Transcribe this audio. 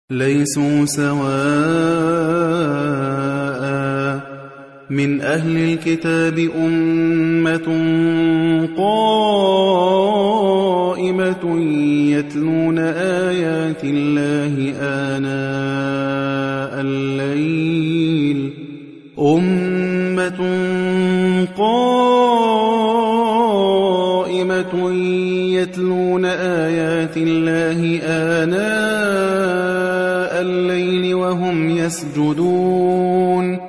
ليسوا سواء من أهل الكتاب أمة قائمة يتلون آيات الله آناء الليل وهم يسجدون